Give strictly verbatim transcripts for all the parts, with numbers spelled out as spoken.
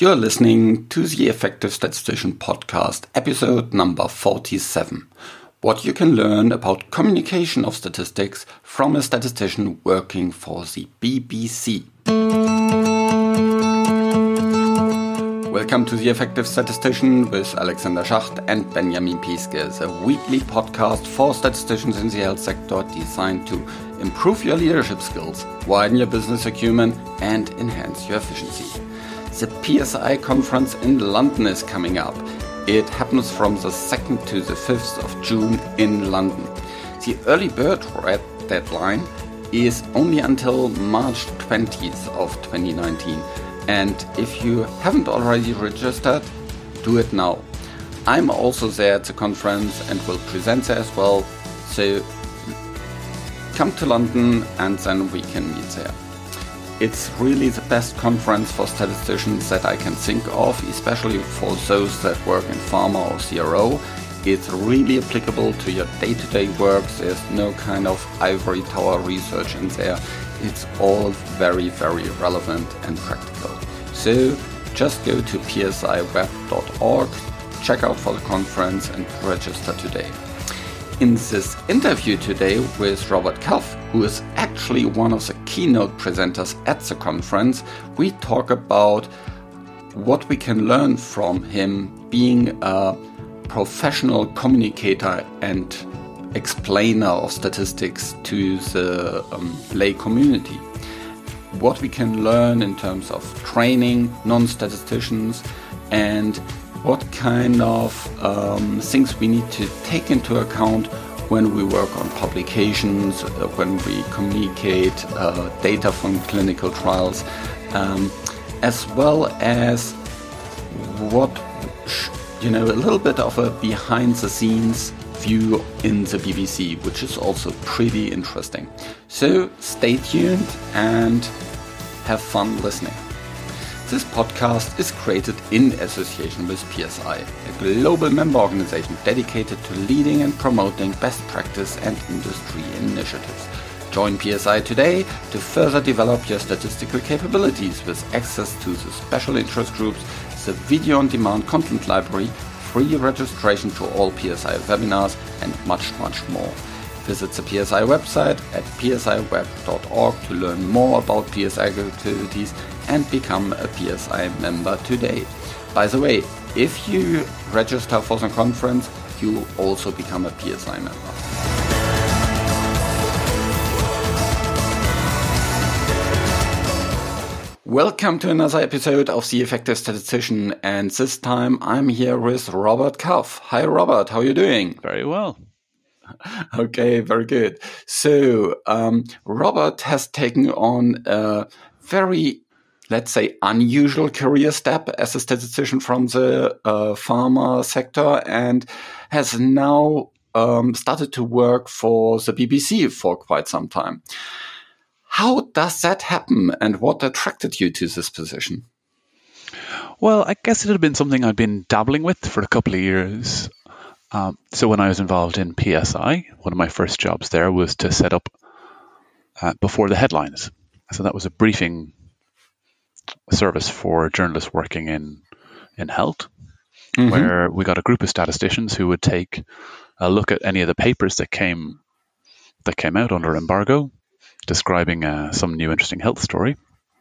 You're listening to the Effective Statistician podcast, episode number forty-seven. What you can learn about communication of statistics from a statistician working for the B B C. Welcome to the Effective Statistician with Alexander Schacht and Benjamin Pieske, the weekly podcast for statisticians in the health sector designed to improve your leadership skills, widen your business acumen, and enhance your efficiency. The P S I conference in London is coming up. It happens from the second to the fifth of June in London. The early bird deadline is only until March twentieth of twenty nineteen. And if you haven't already registered, do it now. I'm also there at the conference and will present there as well. So come to London and then we can meet there. It's really the best conference for statisticians that I can think of, especially for those that work in pharma or C R O. It's really applicable to your day-to-day work. There's no kind of ivory tower research in there. It's all very, very relevant and practical. So just go to p s i web dot org, check out for the conference and register today. In this interview today with Robert Kalf, who is actually one of the keynote presenters at the conference, we talk about what we can learn from him being a professional communicator and explainer of statistics to the um, lay community. What we can learn in terms of training non-statisticians and what kind of um, things we need to take into account when we work on publications, uh, when we communicate uh, data from clinical trials, um, as well as what, you know, a little bit of a behind-the-scenes view in the B B C, which is also pretty interesting. So stay tuned and have fun listening. This podcast is created in association with P S I, a global member organization dedicated to leading and promoting best practice and industry initiatives. Join P S I today to further develop your statistical capabilities with access to the special interest groups, the video-on-demand content library, free registration to all P S I webinars, and much, much more. Visit the P S I website at p s i web dot org to learn more about P S I activities and become a P S I member today. By the way, if you register for the conference, you also become a P S I member. Welcome to another episode of The Effective Statistician, and this time I'm here with Robert Kalf. Hi Robert, how are you doing? Very well. Okay, very good. So um, Robert has taken on a very, let's say, unusual career step as a statistician from the uh, pharma sector and has now um, started to work for the B B C for quite some time. How does that happen and what attracted you to this position? Well, I guess it had been something I'd been dabbling with for a couple of years. Um, so when I was involved in P S I, one of my first jobs there was to set up uh, before the headlines. So that was a briefing service for journalists working in, in health, mm-hmm. where we got a group of statisticians who would take a look at any of the papers that came that came out under embargo, describing uh, some new interesting health story.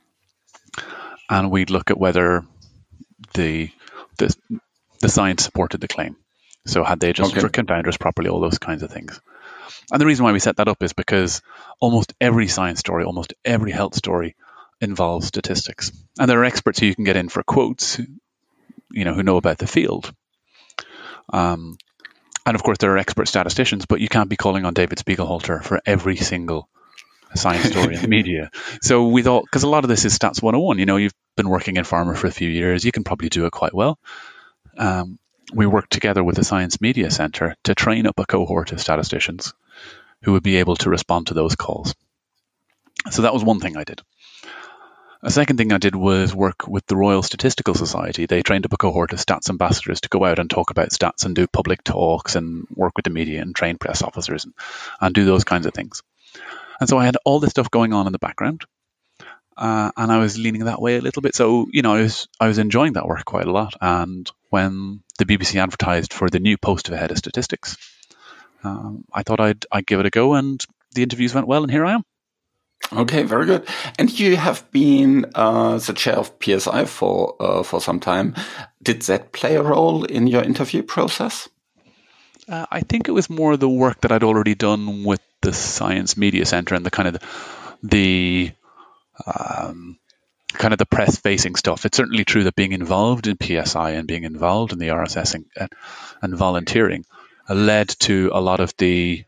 And we'd look at whether the the, the science supported the claim. So had they adjusted okay. for confounders properly, all those kinds of things. And the reason why we set that up is because almost every science story, almost every health story involves statistics. And there are experts who you can get in for quotes, you know, who know about the field. Um, and of course, there are expert statisticians, but you can't be calling on David Spiegelhalter for every single science story in the media. So we thought, because a lot of this is Stats one oh one, you know, you've been working in pharma for a few years, you can probably do it quite well. Um, we worked together with the Science Media Centre to train up a cohort of statisticians who would be able to respond to those calls. So that was one thing I did. A second thing I did was work with the Royal Statistical Society. They trained up a cohort of stats ambassadors to go out and talk about stats and do public talks and work with the media and train press officers and, and do those kinds of things. And so I had all this stuff going on in the background. Uh, and I was leaning that way a little bit. So, you know, I was I was enjoying that work quite a lot. And when the B B C advertised for the new post of head of statistics, um, I thought I'd I'd give it a go, and the interviews went well, and here I am. Okay, very good. And you have been uh, the chair of P S I for uh, for some time. Did that play a role in your interview process? Uh, I think it was more the work that I'd already done with the Science Media Centre and the kind of the, the um, kind of the press-facing stuff. It's certainly true that being involved in P S I and being involved in the R S S and, and volunteering uh, led to a lot of the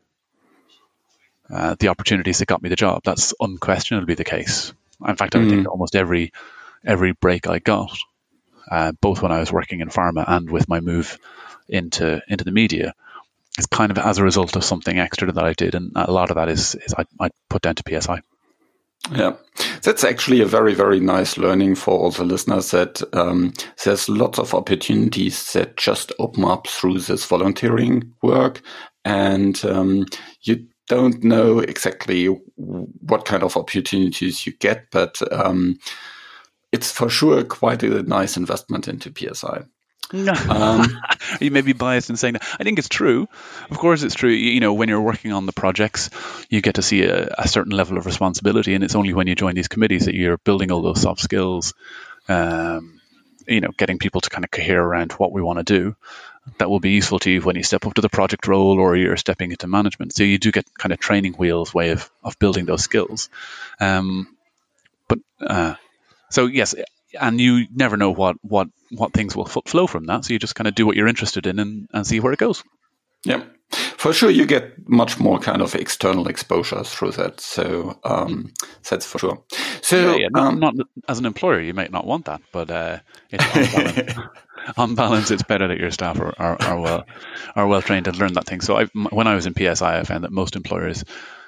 uh, the opportunities that got me the job. That's unquestionably the case. In fact, I would mm. think almost every every break I got, uh, both when I was working in pharma and with my move into into the media, is kind of as a result of something extra that I did, and a lot of that is, is I, I put down to P S I. Yeah, that's actually a very, very nice learning for all the listeners, that um, there's lots of opportunities that just open up through this volunteering work, and um, you don't know exactly what kind of opportunities you get, but um, it's for sure quite a nice investment into P S I. No, um, you may be biased in saying that. I think it's true. Of course, it's true. You know, when you're working on the projects, you get to see a, a certain level of responsibility, and it's only when you join these committees that you're building all those soft skills. Um, you know, getting people to kind of cohere around what we want to do. That will be useful to you when you step up to the project role or you're stepping into management. So you do get kind of training wheels way of of building those skills. Um, but uh, so yes. And you never know what, what, what things will f- flow from that. So you just kind of do what you're interested in and, and see where it goes. Yeah, for sure. You get much more kind of external exposure through that. So um, that's for sure. So yeah, yeah, not, um, not as an employer, you might not want that, but uh, it's on, balance, on balance, it's better that your staff are, are, are well are well trained and learn that thing. So I, when I was in P S I, I found that most employers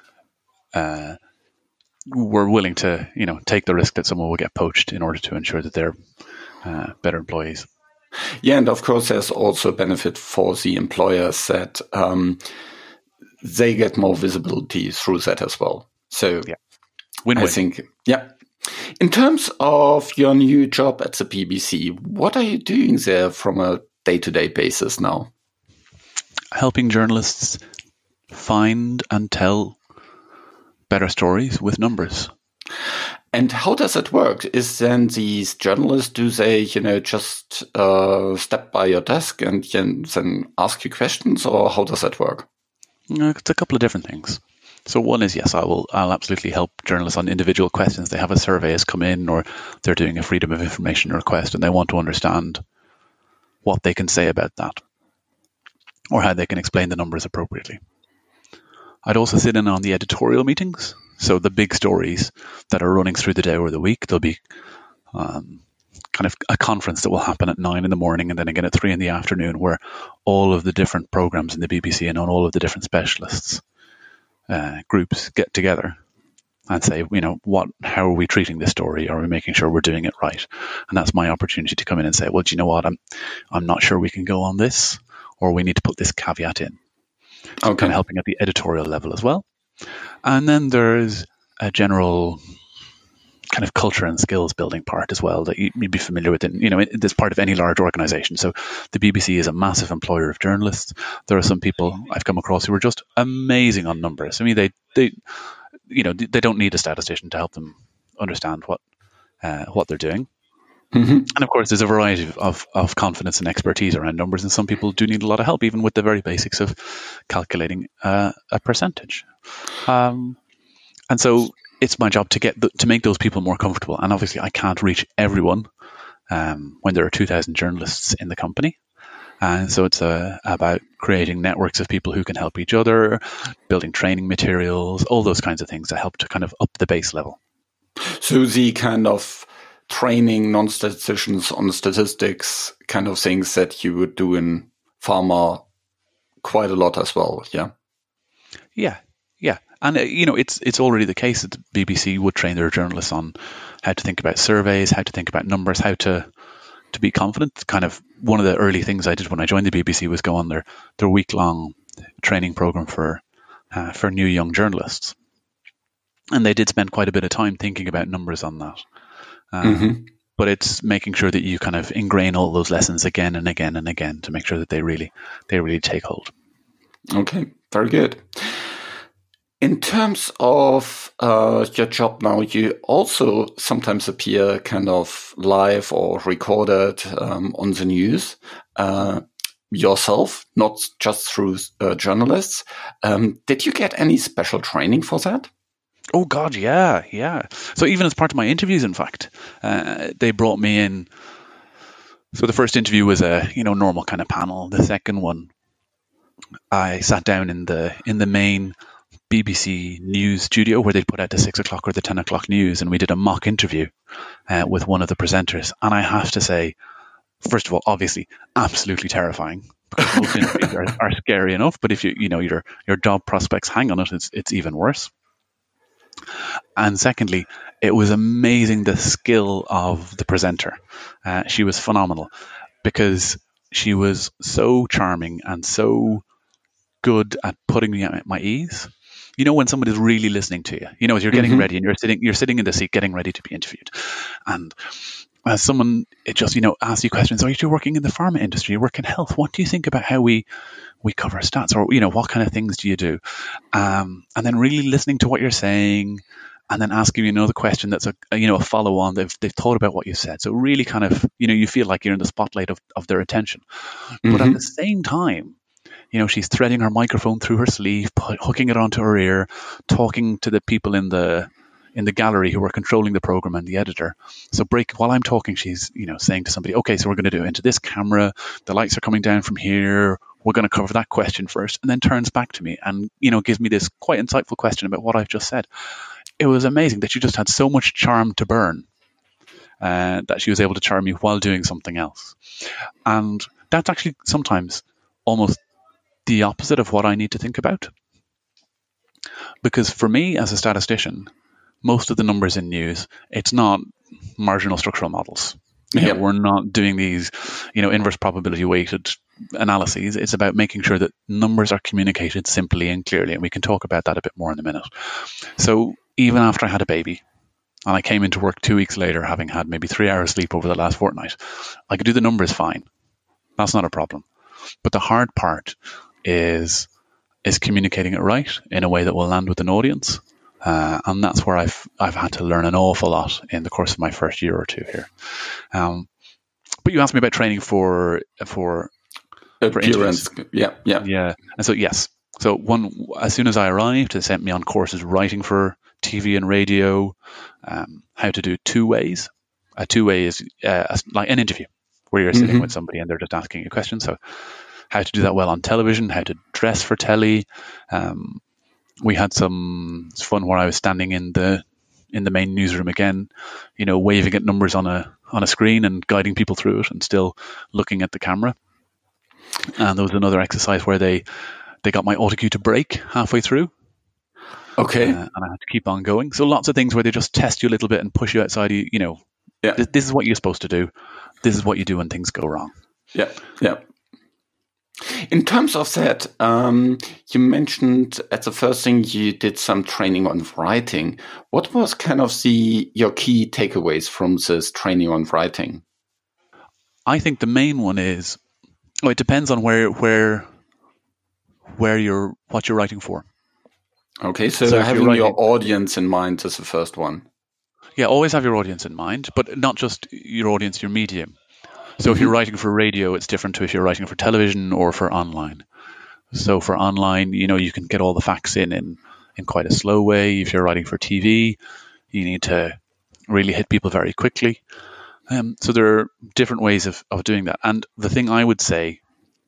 uh, were willing to, you know, take the risk that someone will get poached in order to ensure that they're uh, better employees. Yeah, and of course, there's also a benefit for the employers that um, they get more visibility through that as well. So yeah. Win-win. I think, yeah. In terms of your new job at the B B C, what are you doing there from a day-to-day basis now? Helping journalists find and tell better stories with numbers. And how does it work? Is then these journalists, do they, you know, just uh, step by your desk and then ask you questions, or how does that work? It's a couple of different things. So one is, yes, I will, I'll absolutely help journalists on individual questions. They have a survey has come in, or they're doing a freedom of information request, and they want to understand what they can say about that, or how they can explain the numbers appropriately. I'd also sit in on the editorial meetings. So the big stories that are running through the day or the week, there'll be um, kind of a conference that will happen at nine in the morning and then again at three in the afternoon, where all of the different programs in the B B C and on all of the different specialists uh, groups get together and say, you know, what, how are we treating this story? Are we making sure we're doing it right? And that's my opportunity to come in and say, well, do you know what? I'm, I'm not sure we can go on this, or we need to put this caveat in. So okay. Kind of helping at the editorial level as well. And then there's a general kind of culture and skills building part as well that you'd be familiar with. In, you know, it's part of any large organization. So the B B C is a massive employer of journalists. There are some people I've come across who are just amazing on numbers. I mean, they, they you know, they don't need a statistician to help them understand what uh, what they're doing. Mm-hmm. And of course, there's a variety of, of confidence and expertise around numbers, and some people do need a lot of help, even with the very basics of calculating uh, a percentage. Um, and so it's my job to get the, to make those people more comfortable. And obviously, I can't reach everyone um, when there are two thousand journalists in the company. And so it's uh, about creating networks of people who can help each other, building training materials, all those kinds of things that help to kind of up the base level. So the kind of training non-statisticians on statistics kind of things that you would do in pharma quite a lot as well, yeah? Yeah, yeah. And, uh, you know, it's it's already the case that the B B C would train their journalists on how to think about surveys, how to think about numbers, how to to be confident. Kind of one of the early things I did when I joined the B B C was go on their, their week-long training program for uh, for new young journalists. And they did spend quite a bit of time thinking about numbers on that. Um, Mm-hmm. But it's making sure that you kind of ingrain all those lessons again and again and again to make sure that they really, they really take hold. Okay, very good. In terms of uh, your job now, you also sometimes appear kind of live or recorded um, on the news uh, yourself, not just through uh, journalists. Um, did you get any special training for that? Oh, God, yeah, yeah. So even as part of my interviews, in fact, uh, they brought me in. So the first interview was a you know normal kind of panel. The second one, I sat down in the in the main B B C News studio where they'd put out the six o'clock or the ten o'clock news, and we did a mock interview uh, with one of the presenters. And I have to say, first of all, obviously, absolutely terrifying because most interviews are, are scary enough. But if you you know your your job prospects hang on it, it's it's even worse. And secondly, it was amazing the skill of the presenter. Uh, she was phenomenal because she was so charming and so good at putting me at my ease. You know, when somebody's really listening to you, you know, as you're getting Mm-hmm. ready and you're sitting, you're sitting in the seat getting ready to be interviewed. And as someone, it just, you know, asks you questions, oh, you're working in the pharma industry, you work in health. What do you think about how we, we cover stats, or, you know, what kind of things do you do? Um, and then really listening to what you're saying, and then asking you another question that's a, a you know a follow on. They've they've thought about what you said, so really kind of you know you feel like you're in the spotlight of, of their attention. Mm-hmm. But at the same time, you know she's threading her microphone through her sleeve, put, hooking it onto her ear, talking to the people in the in the gallery who are controlling the program and the editor. So break while I'm talking, she's you know saying to somebody, okay, so we're going to do it into this camera. The lights are coming down from here. We're going to cover that question first, and then turns back to me and you know gives me this quite insightful question about what I've just said. It was amazing that she just had so much charm to burn uh, that she was able to charm me while doing something else. And that's actually sometimes almost the opposite of what I need to think about. Because for me as a statistician, most of the numbers in news, it's not marginal structural models. You know, Yep. we're not doing these, you know, inverse probability weighted analyses. It's about making sure that numbers are communicated simply and clearly. And we can talk about that a bit more in a minute. So even after I had a baby and I came into work two weeks later, having had maybe three hours sleep over the last fortnight, I could do the numbers fine. That's not a problem. But the hard part is is communicating it right in a way that will land with an audience. Uh, and that's where I've I've had to learn an awful lot in the course of my first year or two here. Um, but you asked me about training for for, for Appearance. interviews. Yeah, yeah. Yeah. And so yes. So one as soon as I arrived, they sent me on courses writing for T V and radio, um, how to do two ways. A two way is uh, like an interview where you're sitting Mm-hmm. with somebody and they're just asking you questions. So how to do that well on television, how to dress for telly. Um, we had some fun where I was standing in the in the main newsroom again, you know, waving at numbers on a on a screen and guiding people through it and still looking at the camera. And there was another exercise where they they got my autocue to break halfway through. Okay. Uh, and I had to keep on going. So lots of things where they just test you a little bit and push you outside. You, you know, Yeah. th- this is what you're supposed to do. This is what you do when things go wrong. Yeah, yeah. In terms of that, um, you mentioned at the first thing you did some training on writing. What was kind of the your key takeaways from this training on writing? I think the main one is, oh, it depends on where where where you're what you're writing for. Okay, so, So if having you're your writing- audience in mind is the first one. Yeah, always have your audience in mind, but not just your audience, your medium. So if you're writing for radio, it's different to if you're writing for television or for online. So for online, you know, you can get all the facts in in, in quite a slow way. If you're writing for T V, you need to really hit people very quickly. Um, so there are different ways of, of doing that. And the thing I would say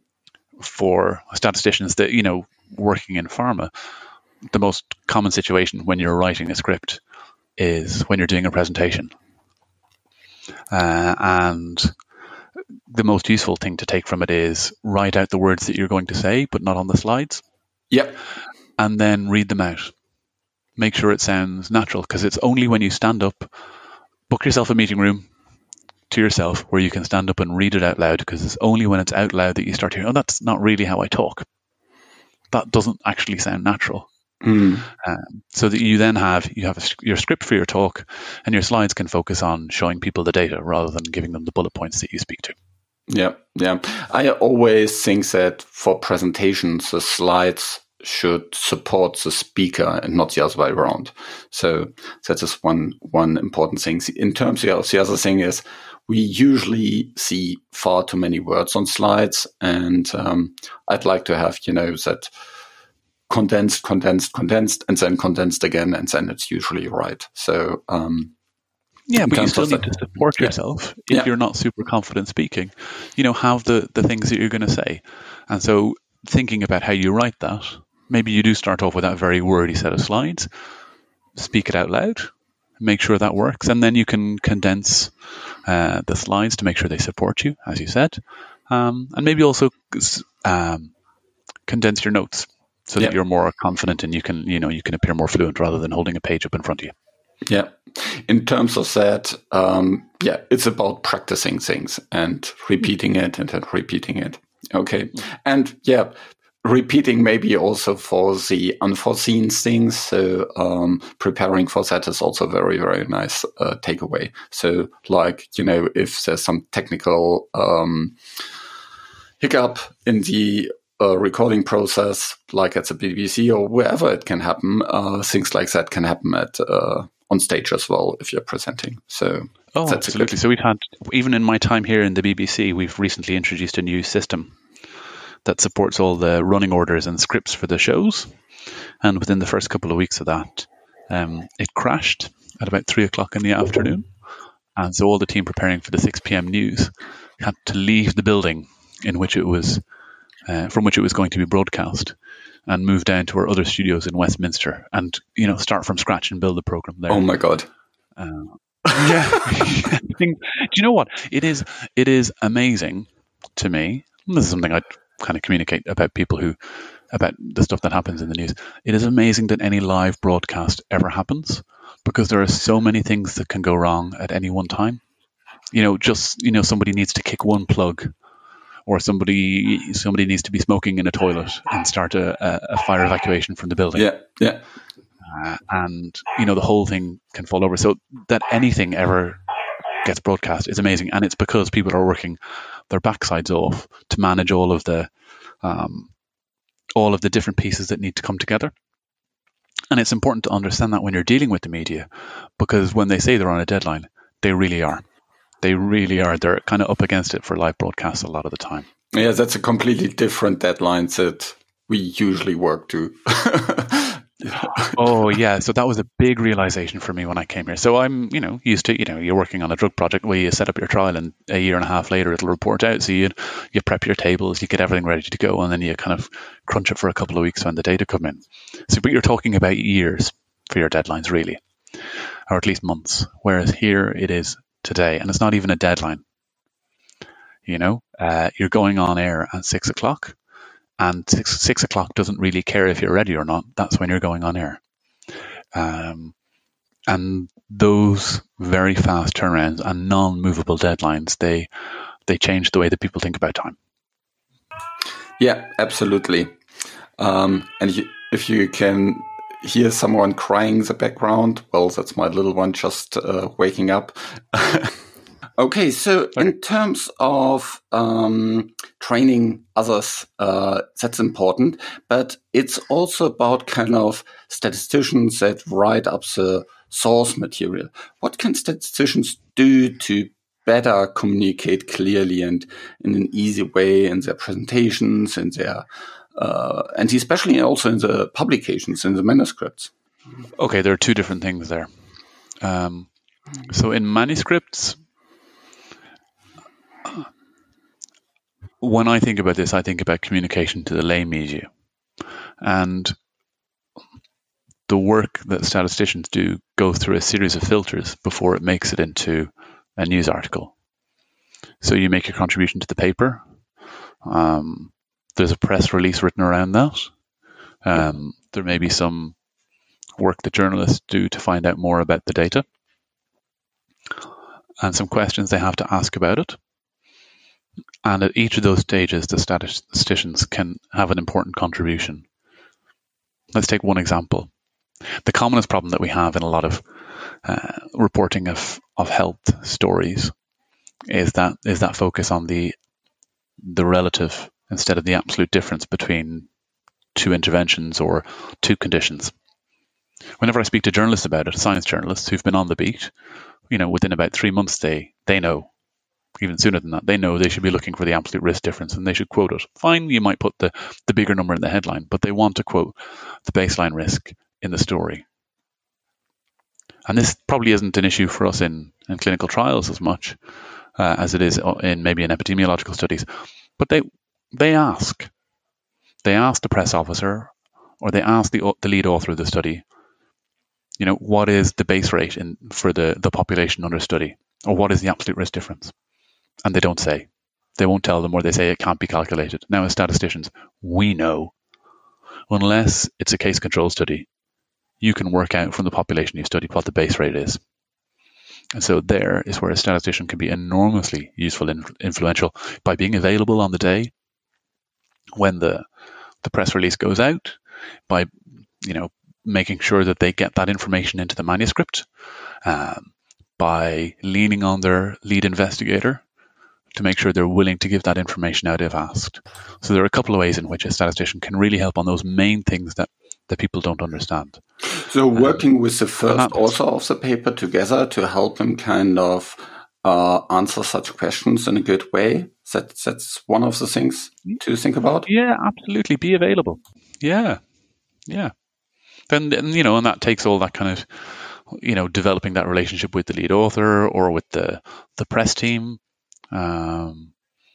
for statisticians that, you know, working in pharma, the most common situation when you're writing a script is when you're doing a presentation. Uh, and the most useful thing to take from it is write out the words that you're going to say, but not on the slides, Yep. and then read them out. Make sure it sounds natural, because it's only when you stand up, book yourself a meeting room to yourself where you can stand up and read it out loud, because it's only when it's out loud that you start hearing, oh, that's not really how I talk. That doesn't actually sound natural. Mm. Um, so that you then have you have a, your script for your talk, and your slides can focus on showing people the data rather than giving them the bullet points that you speak to. Yeah, yeah. I always think that for presentations, the slides should support the speaker and not the other way around. So that is one one important thing. In terms of the other thing is we usually see far too many words on slides, and um, I'd like to have, you know, that condensed, condensed, condensed, and then condensed again, and then it's usually right. So um, yeah, but you still need to support yeah. yourself if yeah. you're not super confident speaking. You know, have the the things that you're going to say, and so thinking about how you write that. Maybe you do start off with that very wordy set of slides, speak it out loud, make sure that works, and then you can condense uh, the slides to make sure they support you, as you said, um, and maybe also um, condense your notes so yeah. that you're more confident and you can, you know, you can appear more fluent rather than holding a page up in front of you. Yeah. In terms of that, um, yeah, it's about practicing things and repeating it and then repeating it. Okay. And yeah, repeating maybe also for the unforeseen things. So um, preparing for that is also very, very nice uh, takeaway. So like, you know, if there's some technical um, hiccup in the uh, recording process, like at the B B C or wherever it can happen, uh, things like that can happen at uh, on stage as well if you're presenting. So oh, that's absolutely. Good... So we've had, even in my time here in the B B C, we've recently introduced a new system that supports all the running orders and scripts for the shows. And within the first couple of weeks of that, um, it crashed at about three o'clock in the afternoon. And so all the team preparing for the six p.m. news had to leave the building in which it was, uh, from which it was going to be broadcast, and move down to our other studios in Westminster and, you know, start from scratch and build the program there. Oh my God. Uh, yeah. Do you know what? It is, it is amazing to me. This is something I kind of communicate about people who, about the stuff that happens in the news. It is amazing that any live broadcast ever happens, because there are so many things that can go wrong at any one time. You know, just, you know, somebody needs to kick one plug, or somebody somebody needs to be smoking in a toilet and start a, a fire evacuation from the building. Yeah, yeah. Uh, and, you know, the whole thing can fall over. So that anything ever gets broadcast is amazing. And it's because people are working their backsides off to manage all of the um, all of the different pieces that need to come together. And it's important to understand that when you're dealing with the media, because when they say they're on a deadline, they really are. They really are. They're kind of up against it for live broadcasts a lot of the time. Yeah, that's a completely different deadline that we usually work to. Oh, yeah. So that was a big realization for me when I came here. So I'm, you know, used to, you know, you're working on a drug project where you set up your trial and a year and a half later it'll report out. So you you prep your tables, you get everything ready to go, and then you kind of crunch it for a couple of weeks when the data come in. So but you're talking about years for your deadlines, really, or at least months. Whereas here it is today, and it's not even a deadline. You know, uh, you're going on air at six o'clock. And six, six o'clock doesn't really care if you're ready or not. That's when you're going on air. Um, and those very fast turnarounds and non-movable deadlines, they they change the way that people think about time. Yeah, absolutely. Um, and you, if you can hear someone crying in the background, well, that's my little one just uh, waking up. Okay, so in terms of um, training others, uh, that's important, but it's also about kind of statisticians that write up the source material. What can statisticians do to better communicate clearly and in an easy way in their presentations, in their, uh, and especially also in the publications, in the manuscripts? Okay, there are two different things there. Um, so in manuscripts, when I think about this, I think about communication to the lay media. And the work that statisticians do goes through a series of filters before it makes it into a news article. So you make your contribution to the paper. Um, there's a press release written around that. Um, there may be some work that journalists do to find out more about the data, and some questions they have to ask about it. And at each of those stages, the statisticians can have an important contribution let's take one example. The commonest problem that we have in a lot of uh, reporting of, of health stories is that is that focus on the the relative instead of the absolute difference between two interventions or two conditions. Whenever I speak to journalists about it, science journalists who've been on the beat, you know, within about three months, they they know, even sooner than that, they know they should be looking for the absolute risk difference and they should quote it. Fine, you might put the, the bigger number in the headline, but they want to quote the baseline risk in the story. And this probably isn't an issue for us in, in clinical trials as much uh, as it is in maybe in epidemiological studies. But they they ask, they ask the press officer or they ask the, the lead author of the study, you know, what is the base rate in, for the, the population under study? Or what is the absolute risk difference? And they don't say. They won't tell them, or they say it can't be calculated. Now, as statisticians, we know, unless it's a case control study, you can work out from the population you've studied what the base rate is. And so there is where a statistician can be enormously useful and influential by being available on the day when the the press release goes out, by, you know, making sure that they get that information into the manuscript, um, by leaning on their lead investigator to make sure they're willing to give that information out if asked. So there are a couple of ways in which a statistician can really help on those main things that, that people don't understand. So working um, with the first author of the paper together to help him kind of uh, answer such questions in a good way, that, that's one of the things to think about? Yeah, absolutely. Be available. Yeah, yeah. And, and you know, and that takes all that kind of, you know, developing that relationship with the lead author or with the, the press team, um,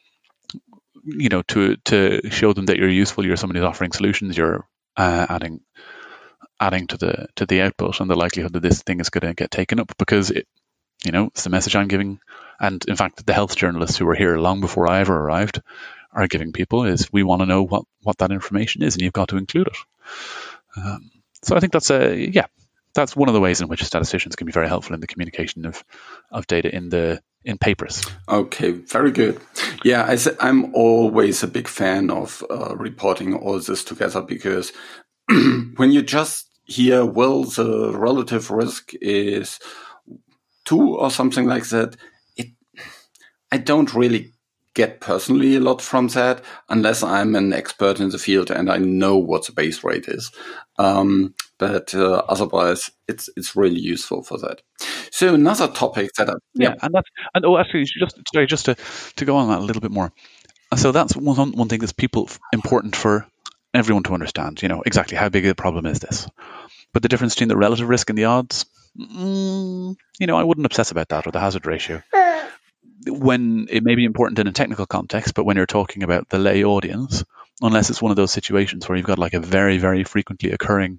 you know, to to show them that you're useful, you're somebody who's offering solutions, you're uh, adding adding to the to the output and the likelihood that this thing is going to get taken up, because it, you know, it's the message I'm giving. And in fact, the health journalists who were here long before I ever arrived are giving people is we want to know what, what that information is, and you've got to include it. Um, so I think that's a, yeah, that's one of the ways in which statisticians can be very helpful in the communication of, of data in the in papers. Okay, very good. Yeah, I th- I'm always a big fan of uh, reporting all this together, because when you just hear, well, the relative risk is two or something like that, it I don't really get personally a lot from that unless I'm an expert in the field and I know what the base rate is. Um, but uh, otherwise, it's it's really useful for that. So another topic that I, yeah, yeah, and that's and oh, actually, just sorry, just to, to go on that a little bit more. So that's one one thing that's people important for everyone to understand. You know exactly how big a problem is this, but the difference between the relative risk and the odds, mm, you know, I wouldn't obsess about that, or the hazard ratio. When it may be important in a technical context, but when you're talking about the lay audience, unless it's one of those situations where you've got like a very, very frequently occurring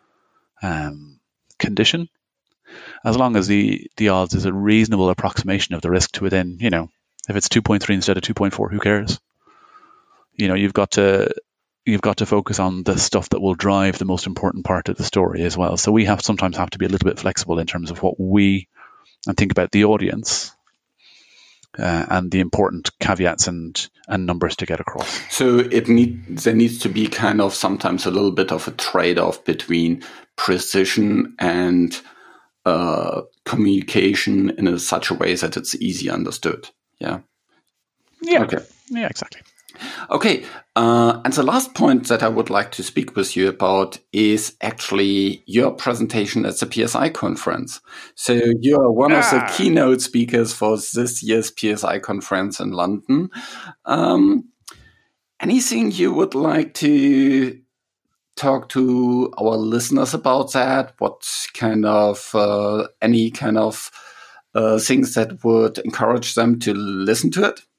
um, condition, as long as the, the odds is a reasonable approximation of the risk to within, you know, if it's two point three instead of two point four, who cares? You know, you've got to you've got to focus on the stuff that will drive the most important part of the story as well. So we have sometimes have to be a little bit flexible in terms of what we and think about the audience. Uh, and the important caveats and, and numbers to get across. So it need there needs to be kind of sometimes a little bit of a trade-off between precision and uh, communication in a, such a way that it's easy understood. Yeah. Yeah. Okay. Yeah. Exactly. Okay, uh, and the last point that I would like to speak with you about is actually your presentation at the P S I conference. So you are one ah. of the keynote speakers for this year's P S I conference in London. Um, anything you would like to talk to our listeners about that? What kind of, uh, any kind of uh, things that would encourage them to listen to it?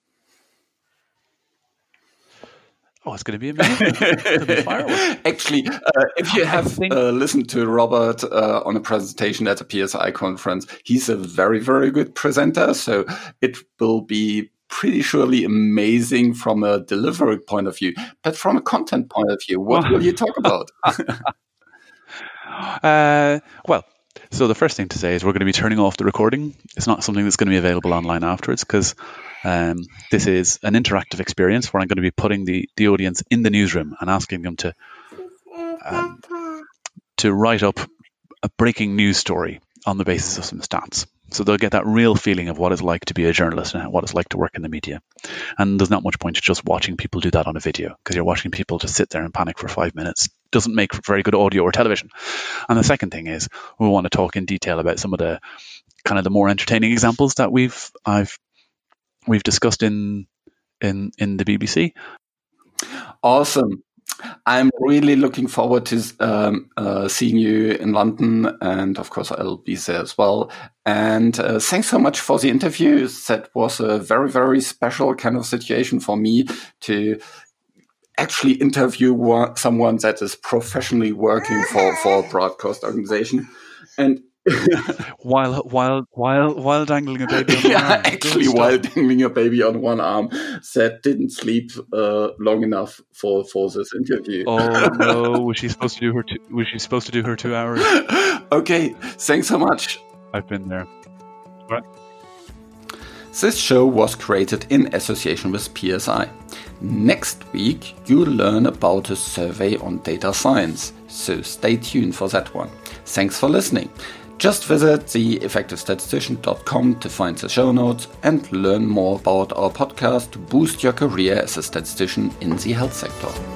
Oh, it's going to be amazing. It's going to be fireworks. Actually, uh, if you have think... uh, listened to Robert uh, on a presentation at the P S I conference, he's a very, very good presenter. So it will be pretty surely amazing from a delivery point of view. But from a content point of view, what will you talk about? uh, well, so the first thing to say is we're going to be turning off the recording. It's not something that's going to be available online afterwards, because um, this is an interactive experience where I'm going to be putting the, the audience in the newsroom and asking them to um, to write up a breaking news story on the basis of some stats. So they'll get that real feeling of what it's like to be a journalist and what it's like to work in the media. And there's not much point to just watching people do that on a video, because you're watching people just sit there and panic for five minutes. Doesn't make for very good audio or television. And the second thing is we want to talk in detail about some of the kind of the more entertaining examples that we've I've we've discussed in in in the B B C. Awesome. I'm really looking forward to um, uh, seeing you in London, and of course I'll be there as well. And uh, thanks so much for the interview. That was a very, very special kind of situation for me to actually interview one, someone that is professionally working for, for a broadcast organization. And while while while while dangling a baby on one yeah, arm. actually while dangling a baby on one arm, that didn't sleep uh, long enough for, for this interview. Oh no! Was she supposed to do her? Two, was she supposed to do her two hours? Okay, thanks so much. I've been there. What? This show was created in association with P S I. Next week, you'll learn about a survey on data science, so stay tuned for that one. Thanks for listening. Just visit the effective statistician dot com to find the show notes and learn more about our podcast to boost your career as a statistician in the health sector.